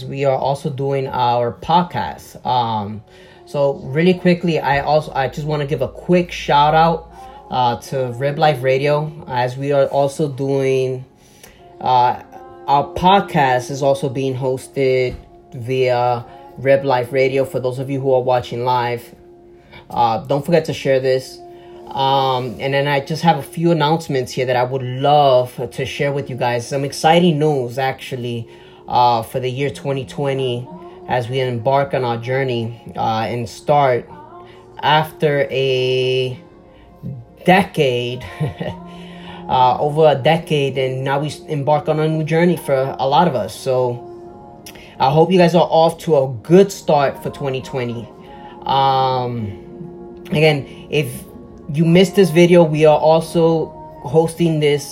we are also doing our podcast. So really quickly, I just want to give a quick shout out to Rib Life Radio, as we are also doing our podcast is also being hosted via Rib Life Radio. For those of you who are watching live, don't forget to share this. And then I just have a few announcements here that I would love to share with you guys. Some exciting news, actually, for the year 2020 as we embark on our journey and start after a decade, over a decade, and now we embark on a new journey for a lot of us. So I hope you guys are off to a good start for 2020. Again, if you missed this video, we are also hosting this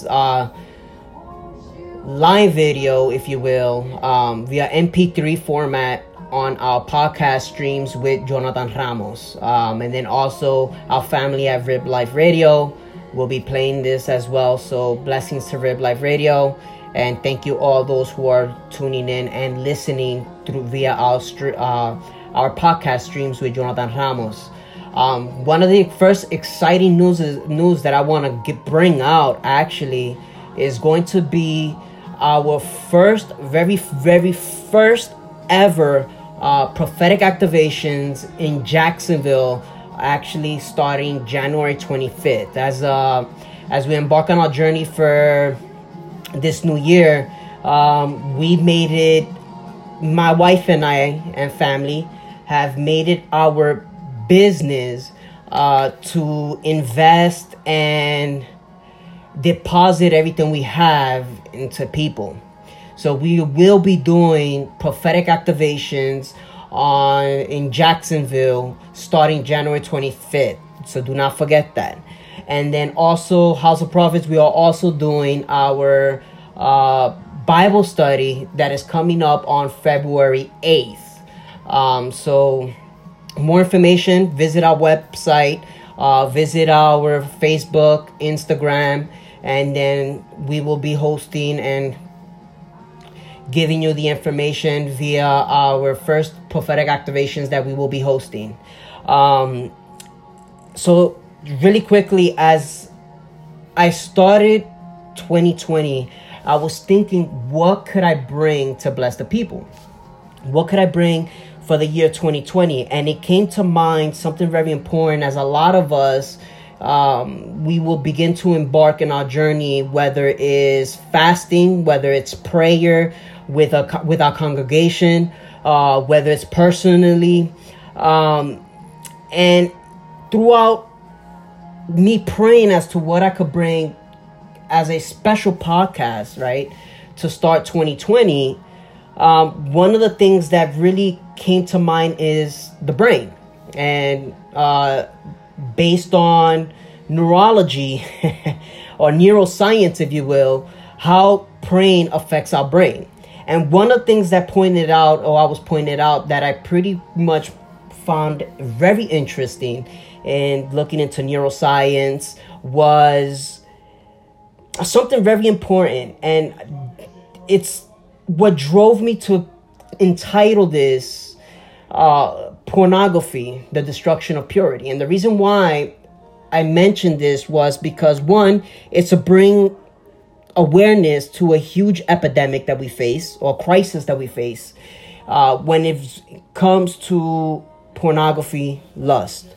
live video, if you will, via MP3 format on our podcast streams with Jonathan Ramos. And then also our family at Rib Life Radio will be playing this as well. So blessings to Rib Life Radio. And thank you all those who are tuning in and listening through via our podcast streams with Jonathan Ramos. One of the first exciting news that I want to bring out actually is going to be our very first ever prophetic activations in Jacksonville, actually starting January 25th. As we embark on our journey for this new year, we made it, my wife and I and family have made it our business to invest and deposit everything we have into people. So we will be doing prophetic activations in Jacksonville starting January 25th. So do not forget that. And then also House of Prophets, we are also doing our Bible study that is coming up on February 8th. So more information, visit our website, visit our Facebook, Instagram, and then we will be hosting and giving you the information via our first prophetic activations that we will be hosting. So really quickly, as I started 2020, I was thinking, what could I bring to bless the people? What could I bring for the year 2020? And it came to mind something very important, as a lot of us, we will begin to embark in our journey, whether it is fasting, whether it's prayer with our congregation, whether it's personally, and throughout me praying as to what I could bring as a special podcast, right, to start 2020, one of the things that really came to mind is the brain. And based on neurology or neuroscience, if you will, how praying affects our brain. And one of the things that I was pointed out that I pretty much found very interesting in looking into neuroscience was something very important. And it's what drove me to entitle this Pornography, the Destruction of Purity. And the reason why I mentioned this was because, one, it's to bring awareness to a huge epidemic that we face, or crisis that we face, when it comes to pornography, lust.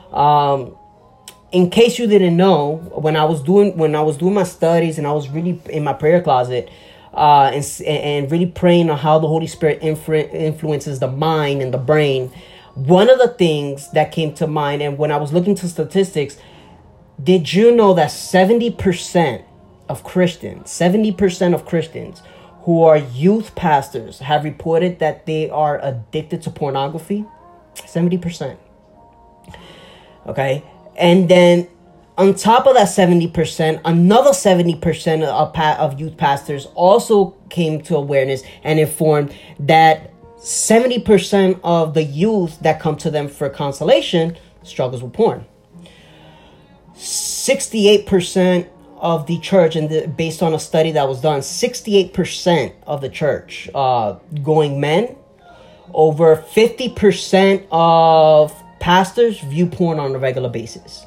In case you didn't know, when I was doing my studies and I was really in my prayer closet, and really praying on how the Holy Spirit influences the mind and the brain, one of the things that came to mind, and when I was looking to statistics, did you know that 70% of Christians who are youth pastors have reported that they are addicted to pornography? 70%. Okay. And then on top of that 70%, another 70% of youth pastors also came to awareness and informed that 70% of the youth that come to them for consolation struggles with porn. 68% of the church, and based on a study that was done, 68% of the church going men, over 50% of pastors view porn on a regular basis.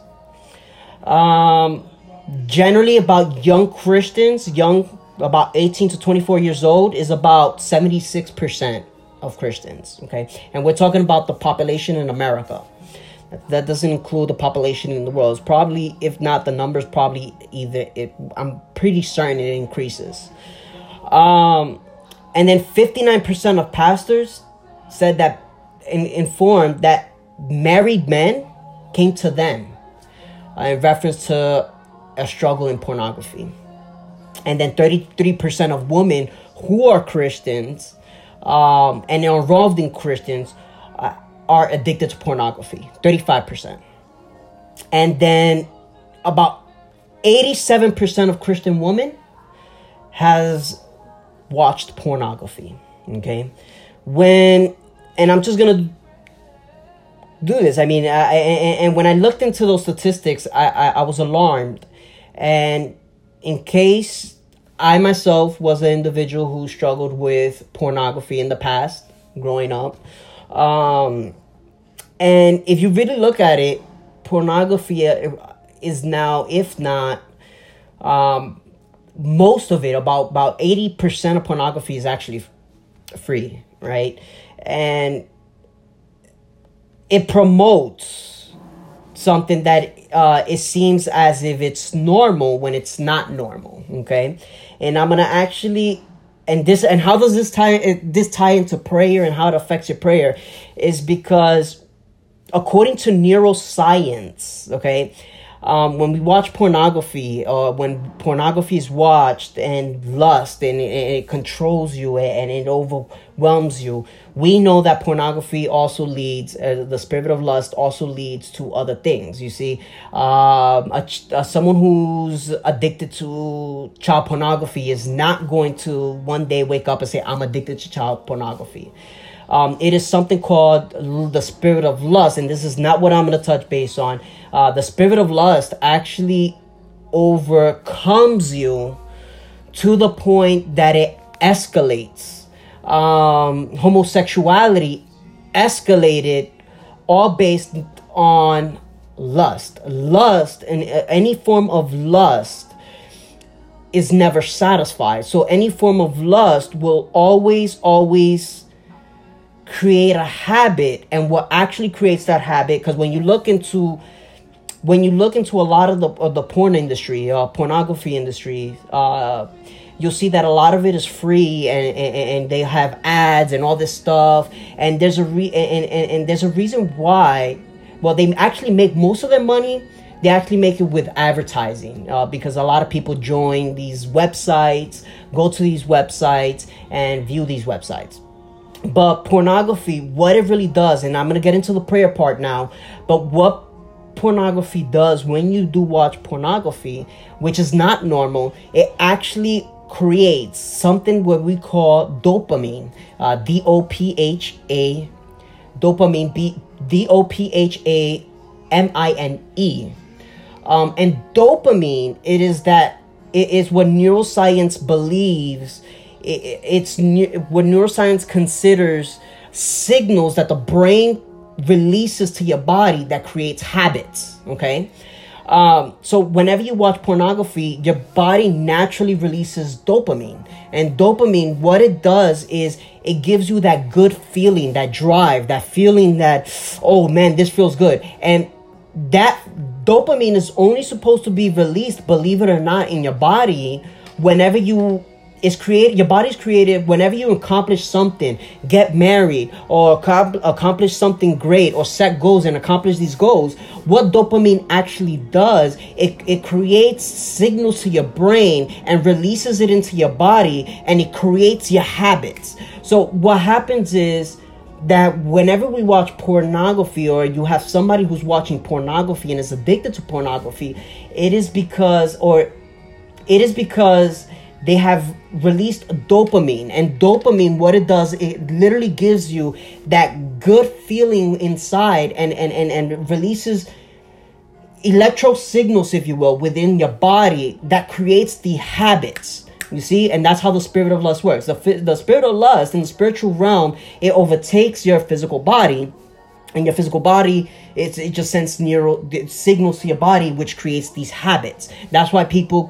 Generally, about young Christians, about 18 to 24 years old, is about 76% of Christians. Okay, and we're talking about the population in America. That doesn't include the population in the world. It's probably, if not, the numbers probably I'm pretty certain it increases. And then 59% of pastors said that, informed that married men came to them in reference to a struggle in pornography. And then 33% of women who are Christians and are involved in Christians are addicted to pornography, 35%. And then about 87% of Christian women has watched pornography, okay? And I'm just going to do this. I mean, and when I looked into those statistics, I was alarmed. And in case I myself was an individual who struggled with pornography in the past, growing up, and if you really look at it, pornography is now, if not, most of it, about 80% of pornography is actually free, right? And it promotes something that it seems as if it's normal when it's not normal, okay? And I'm gonna actually, and how does this tie into prayer and how it affects your prayer, is because according to neuroscience, okay, when we watch pornography, or when pornography is watched and lust, and it controls you and it overwhelms you, we know that pornography also leads, the spirit of lust also leads to other things. You see, someone who's addicted to child pornography is not going to one day wake up and say, I'm addicted to child pornography. It is something called the spirit of lust, and this is not what I'm going to touch base on. The spirit of lust actually overcomes you to the point that it escalates. Homosexuality escalated, all based on lust. Lust, and any form of lust, is never satisfied. So any form of lust will always create a habit. And what actually creates that habit, because when you look into a lot of the porn industry, pornography industry, you'll see that a lot of it is free, and they have ads and all this stuff. And there's a reason why. Well, they actually make most of their money. They actually make it with advertising, because a lot of people join these websites, go to these websites, and view these websites. But pornography, what it really does, and I'm going to get into the prayer part now, but what pornography does when you do watch pornography, which is not normal, it actually creates something what we call dopamine, D-O-P-H-A, dopamine, D-O-P-H-A-M-I-N-E. And dopamine, it is what neuroscience believes. It's what neuroscience considers signals that the brain releases to your body that creates habits, okay? So whenever you watch pornography, your body naturally releases dopamine. And dopamine, what it does is it gives you that good feeling, that drive, that feeling that, oh man, this feels good. And that dopamine is only supposed to be released, believe it or not, in your body whenever your body's created whenever you accomplish something, get married, or accomplish something great, or set goals and accomplish these goals. What dopamine actually does, it creates signals to your brain and releases it into your body, and it creates your habits. So what happens is that whenever we watch pornography, or you have somebody who's watching pornography and is addicted to pornography, it is because they have released dopamine. And dopamine, what it does, it literally gives you that good feeling inside, and releases, electro signals, if you will, within your body that creates the habits. You see, and that's how the spirit of lust works. The spirit of lust in the spiritual realm, it overtakes your physical body, and your physical body, it just sends neural signals to your body, which creates these habits. That's why people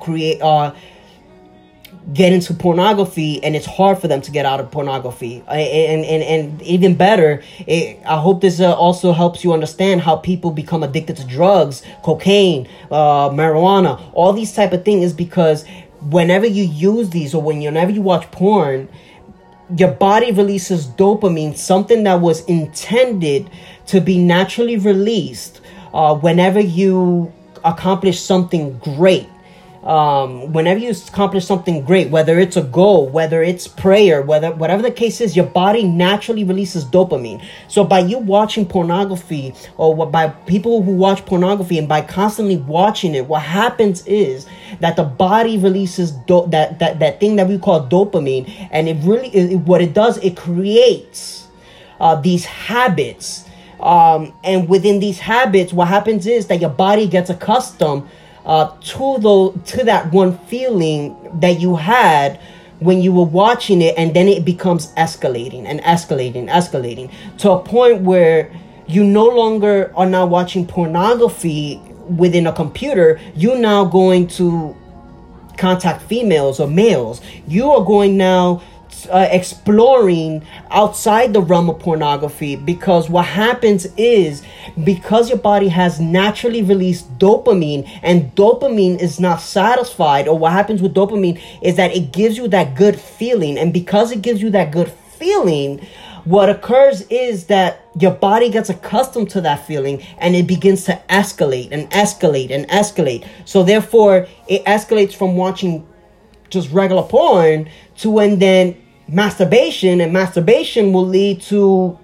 get into pornography, and it's hard for them to get out of pornography. And even better, I hope this also helps you understand how people become addicted to drugs, cocaine, marijuana, all these type of things, is because whenever you use these, or whenever you watch porn, your body releases dopamine, something that was intended to be naturally released whenever you accomplish something great. Whenever you accomplish something great, whether it's a goal, whether it's prayer, whatever the case is, your body naturally releases dopamine. So by you watching pornography, or by people who watch pornography, and by constantly watching it, what happens is that the body releases that thing that we call dopamine, and what it does, it creates these habits. And within these habits, what happens is that your body gets accustomed to that one feeling that you had when you were watching it, and then it becomes escalating to a point where you no longer are now watching pornography within a computer. You're now going to contact females or males. You are going now exploring outside the realm of pornography, because what happens is, because your body has naturally released dopamine, and dopamine is not satisfied, or what happens with dopamine is that it gives you that good feeling, and because it gives you that good feeling, what occurs is that your body gets accustomed to that feeling, and it begins to escalate and escalate and escalate. So therefore, it escalates from watching just regular porn to when then masturbation, and masturbation will lead to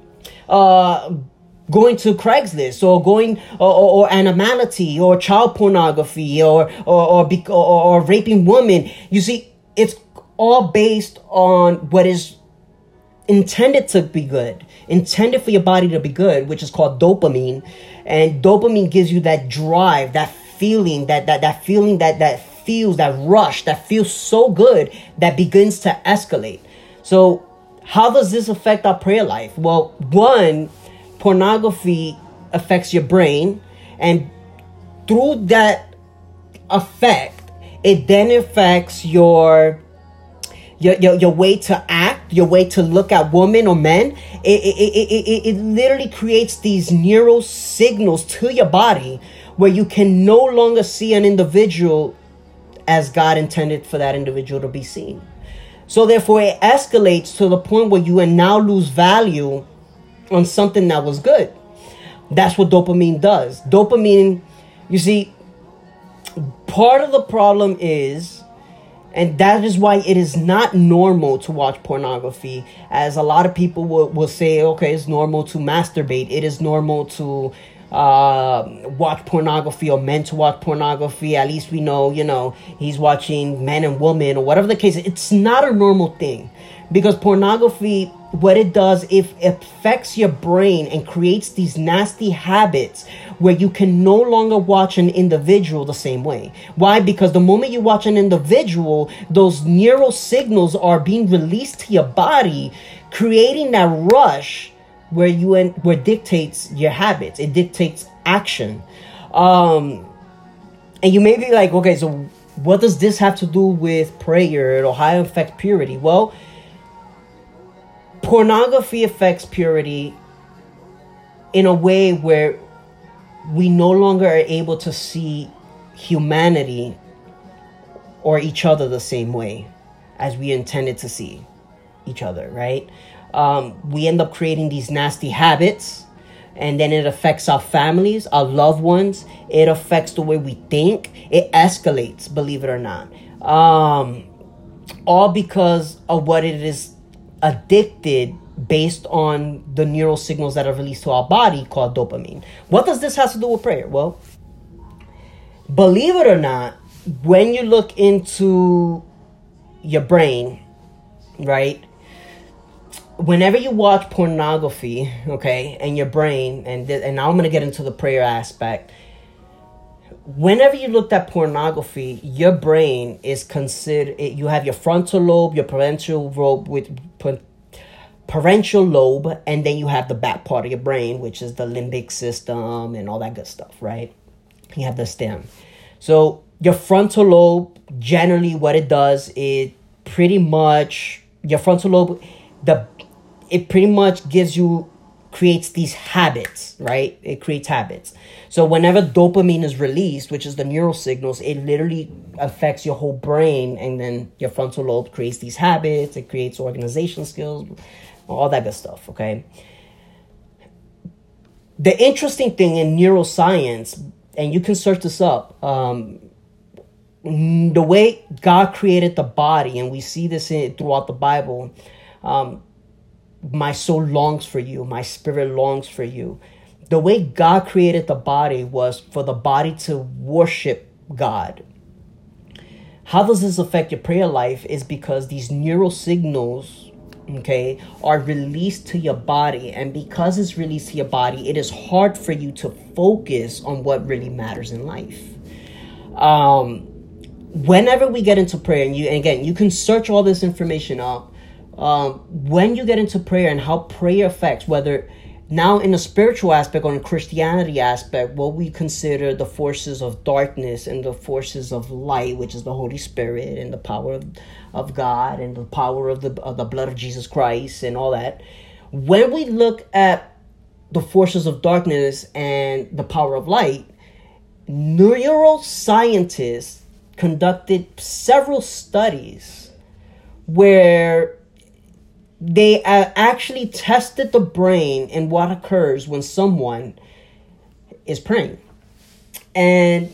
going to Craigslist, or going or animality, or child pornography, or raping women. You see, it's all based on what is intended to be good, intended for your body to be good, which is called dopamine. And dopamine gives you that drive, that feeling, that feeling that feels, that rush, that feels so good, that begins to escalate. So how does this affect our prayer life? Well, one, pornography affects your brain, and through that effect, it then affects your way to act, your way to look at women or men. It literally creates these neural signals to your body, where you can no longer see an individual as God intended for that individual to be seen. So therefore, it escalates to the point where you now lose value on something that was good. That's what dopamine does. Dopamine, you see, part of the problem is, and that is why it is not normal to watch pornography, as a lot of people will say, okay, it's normal to masturbate. It is normal to watch pornography, or men to watch pornography. At least we know, he's watching men and women, or whatever the case. It's not a normal thing, because pornography, what it does, it affects your brain and creates these nasty habits where you can no longer watch an individual the same way. Why? Because the moment you watch an individual, those neural signals are being released to your body, creating that rush where dictates your habits. It dictates action. And you may be like, okay, so what does this have to do with prayer, or how it affects purity? Well, pornography affects purity in a way where we no longer are able to see humanity or each other the same way as we intended to see each other, right? We end up creating these nasty habits, and then it affects our families, our loved ones. It affects the way we think. It escalates, believe it or not. All because of what it is addicted based on the neural signals that are released to our body called dopamine. What does this have to do with prayer? Well, believe it or not, when you look into your brain, right? Whenever you watch pornography, okay, and your brain, and now I'm going to get into the prayer aspect. whenever you looked at pornography, your brain is considered, you have your frontal lobe, your parental lobe, and then you have the back part of your brain, which is the limbic system and all that good stuff, right? You have the stem. So your frontal lobe, generally what it does, it pretty much, your frontal lobe, it pretty much creates these habits, right? It creates habits. So whenever dopamine is released, which is the neural signals, it literally affects your whole brain, and then your frontal lobe creates these habits, it creates organization skills, all that good stuff, okay? The interesting thing in neuroscience, and you can search this up, the way God created the body, and we see this throughout the Bible, my soul longs for you, my spirit longs for you. The way God created the body was for the body to worship God. How does this affect your prayer life? Is because these neural signals, okay, are released to your body. And because it's released to your body, it is hard for you to focus on what really matters in life. Whenever we get into prayer, and again, you can search all this information up. When you get into prayer and how prayer affects, whether now in a spiritual aspect or in a Christianity aspect, what we consider the forces of darkness and the forces of light, which is the Holy Spirit and the power of God and the power of the blood of Jesus Christ and all that. When we look at the forces of darkness and the power of light, neuroscientists conducted several studies where they actually tested the brain and what occurs when someone is praying. And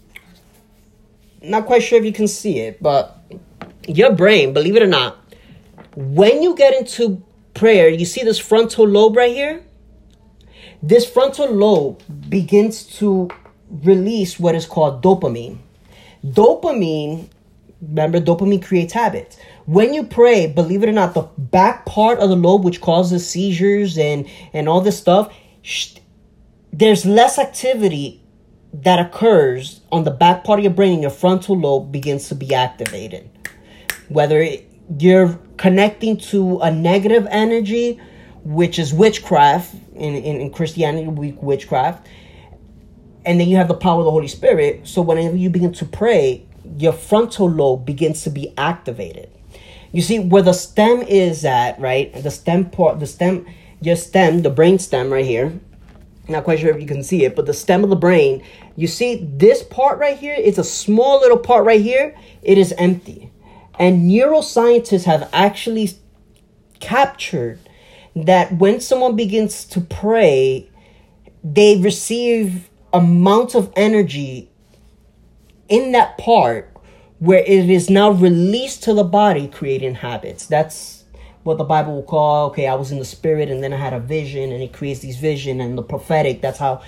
not quite sure if you can see it, but your brain, believe it or not, when you get into prayer, you see this frontal lobe right here? This frontal lobe begins to release what is called dopamine. Dopamine, remember, dopamine creates habits. When you pray, believe it or not, the back part of the lobe, which causes seizures and all this stuff, there's less activity that occurs on the back part of your brain, and your frontal lobe begins to be activated. Whether you're connecting to a negative energy, which is witchcraft, in Christianity, witchcraft, and then you have the power of the Holy Spirit. So whenever you begin to pray, your frontal lobe begins to be activated. You see where the stem is at, right? The stem part, the brain stem right here. Not quite sure if you can see it, but the stem of the brain, you see this part right here, it's a small little part right here. It is empty. And neuroscientists have actually captured that when someone begins to pray, they receive amounts of energy in that part where it is now released to the body, creating habits. That's what the Bible will call, okay, I was in the spirit and then I had a vision, and it creates these vision and the prophetic. That's how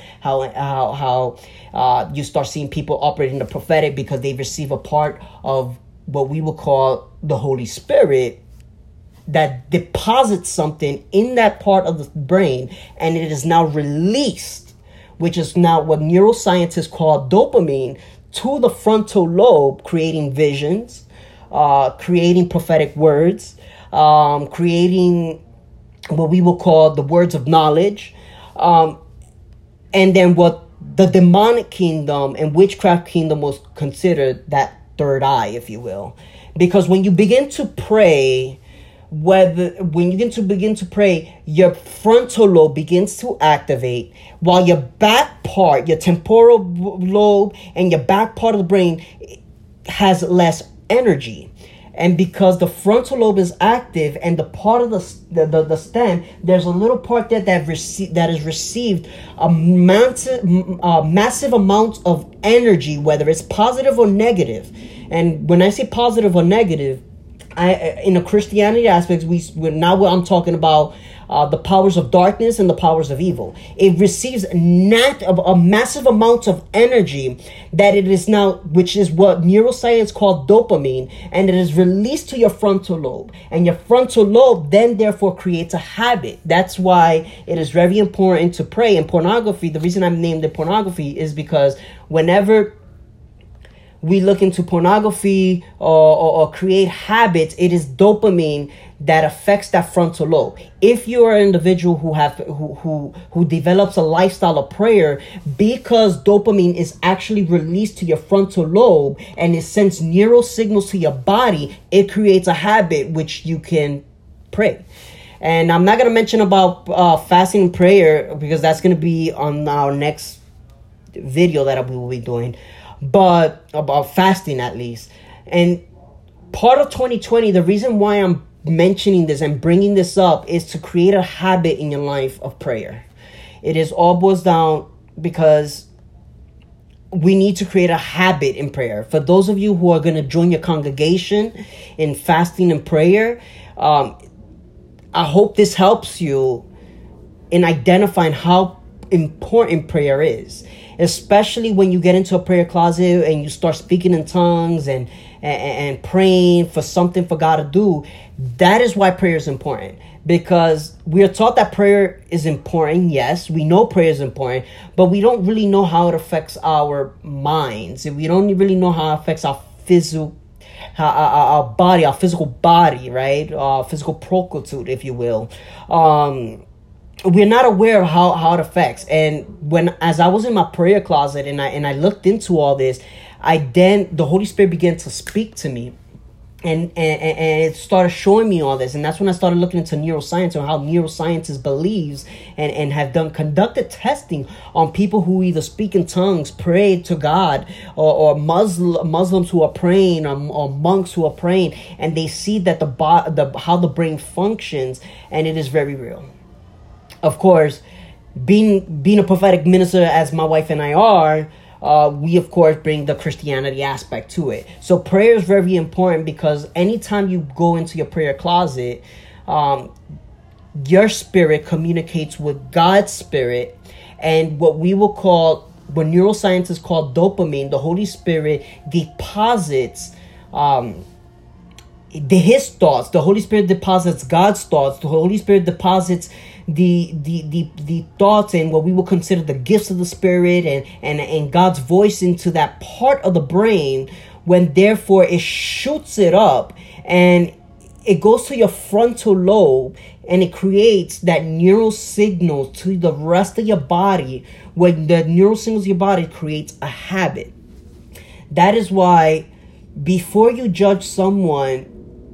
you start seeing people operating the prophetic, because they receive a part of what we will call the Holy Spirit that deposits something in that part of the brain, and it is now released, which is now what neuroscientists call dopamine, to the frontal lobe, creating visions, creating prophetic words, creating what we will call the words of knowledge, and then what the demonic kingdom and witchcraft kingdom was considered that third eye, if you will. Because when you begin to pray, your frontal lobe begins to activate, while your back part, your temporal lobe and your back part of the brain has less energy. And because the frontal lobe is active and the part of the stem, there's a little part there that has received a massive amount of energy, whether it's positive or negative. And when I say positive or negative, in the Christianity aspects, I'm talking about the powers of darkness and the powers of evil. It receives a massive amount of energy that it is now, which is what neuroscience called dopamine, and it is released to your frontal lobe. And your frontal lobe then therefore creates a habit. That's why it is very important to pray. And pornography, the reason I've named it pornography is because whenever we look into pornography or create habits, it is dopamine that affects that frontal lobe. If you are an individual who develops a lifestyle of prayer, because dopamine is actually released to your frontal lobe and it sends neural signals to your body, it creates a habit which you can pray. And I'm not going to mention about fasting and prayer because that's going to be on our next video that we will be doing, but about fasting at least. And part of 2020, the reason why I'm mentioning this and bringing this up is to create a habit in your life of prayer. It is all boils down because we need to create a habit in prayer. For those of you who are going to join your congregation in fasting and prayer, I hope this helps you in identifying how important prayer is, especially when you get into a prayer closet and you start speaking in tongues and praying for something for God to do. That is why prayer is important, because we are taught that prayer is important. Yes, we know prayer is important, but we don't really know how it affects our minds. We don't really know how it affects our our body, our physical body, right? Physical proclitude, if you will. We're not aware of how it affects. And as I was in my prayer closet and I looked into all this, the Holy Spirit began to speak to me, and it started showing me all this. And that's when I started looking into neuroscience and how neuroscientists believes and have conducted testing on people who either speak in tongues, pray to God, or Muslims who are praying, or monks who are praying, and they see that how the brain functions, and it is very real. Of course, being a prophetic minister as my wife and I are, we of course bring the Christianity aspect to it. So prayer is very important, because anytime you go into your prayer closet, your spirit communicates with God's spirit, and what neuroscientists call dopamine, the Holy Spirit deposits his thoughts. The Holy Spirit deposits God's thoughts. The Holy Spirit deposits the thoughts and what we will consider the gifts of the Spirit and God's voice into that part of the brain, when therefore it shoots it up and it goes to your frontal lobe, and it creates that neural signal to the rest of your body. When the neural signals of your body creates a habit. That is why before you judge someone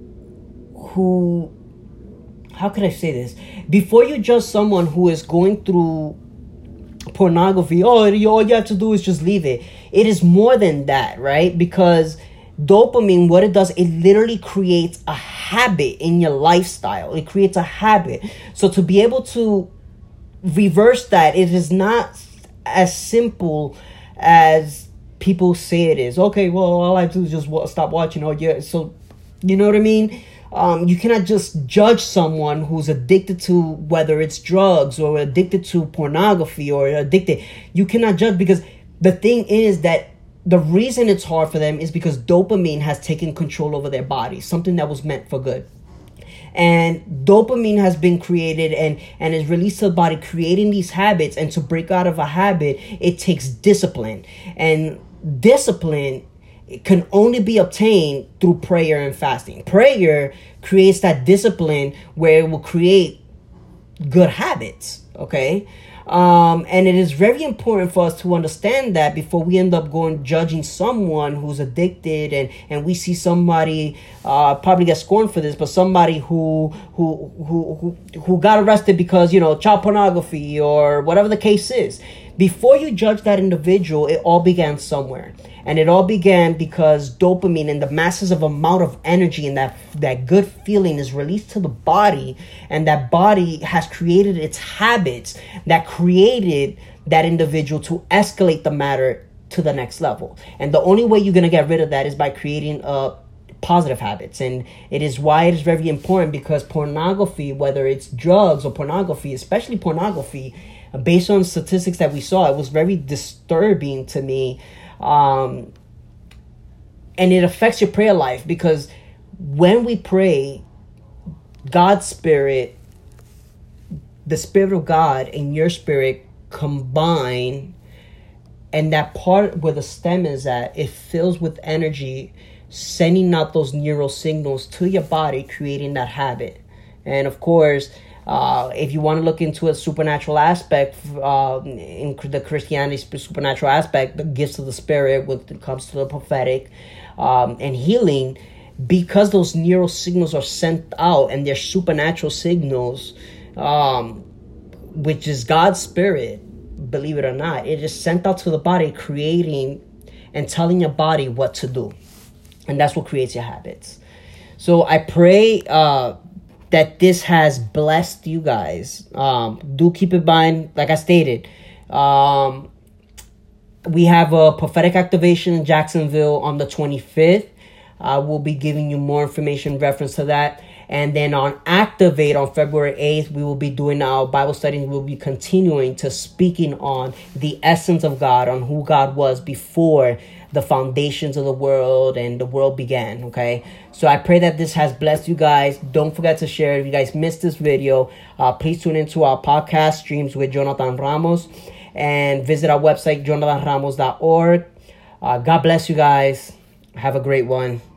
who, how could I say this? Before you judge someone who is going through pornography, all you have to do is just leave it. It is more than that, right? Because dopamine, what it does, it literally creates a habit in your lifestyle. It creates a habit. So to be able to reverse that, it is not as simple as people say it is. Okay, well, all I do is just stop watching. Oh, yeah. So, you know what I mean? You cannot just judge someone who's addicted to, whether it's drugs or addicted to pornography or addicted. You cannot judge, because the thing is that the reason it's hard for them is because dopamine has taken control over their body, something that was meant for good. And dopamine has been created and is released to the body, creating these habits. And to break out of a habit, it takes discipline. And discipline can only be obtained through prayer and fasting. Prayer creates that discipline where it will create good habits, okay? And it is very important for us to understand that before we end up judging someone who's addicted, and we see somebody probably get scorned for this, but somebody who got arrested because, child pornography or whatever the case is. Before you judge that individual, it all began somewhere. And it all began because dopamine and the massive amount of energy and that good feeling is released to the body. And that body has created its habits that created that individual to escalate the matter to the next level. And the only way you're going to get rid of that is by creating a positive habits. And it is why it is very important, because pornography, whether it's drugs or pornography, especially pornography, based on statistics that we saw, it was very disturbing to me. And it affects your prayer life, because when we pray, God's spirit, the spirit of God and your spirit combine, and that part where the stem is at, it fills with energy, sending out those neural signals to your body, creating that habit. And of course, if you want to look into a supernatural aspect, in the Christianity supernatural aspect, the gifts of the spirit when it comes to the prophetic and healing, because those neural signals are sent out and they're supernatural signals, which is God's spirit, believe it or not, it is sent out to the body, creating and telling your body what to do. And that's what creates your habits. So I pray that this has blessed you guys. Do keep in mind, like I stated, we have a prophetic activation in Jacksonville on the 25th. I will be giving you more information in reference to that. And then on Activate on February 8th, we will be doing our Bible study. We'll be continuing to speaking on the essence of God, on who God was before the foundations of the world and the world began, okay? So I pray that this has blessed you guys. Don't forget to share. If you guys missed this video, please tune into our podcast streams with Jonathan Ramos and visit our website, jonathanramos.org. God bless you guys. Have a great one.